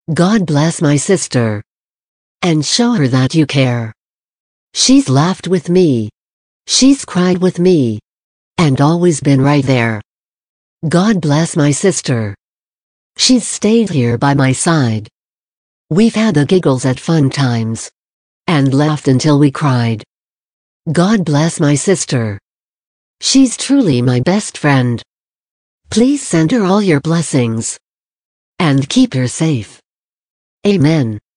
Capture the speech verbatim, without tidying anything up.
God bless my sister. And show her that you care. She's laughed with me. She's cried with me. And always been right there. God bless my sister. She's stayed here by my side. We've had the giggles at fun times. And laughed until we cried. God bless my sister. She's truly my best friend. Please send her all your blessings. And keep her safe. Amen.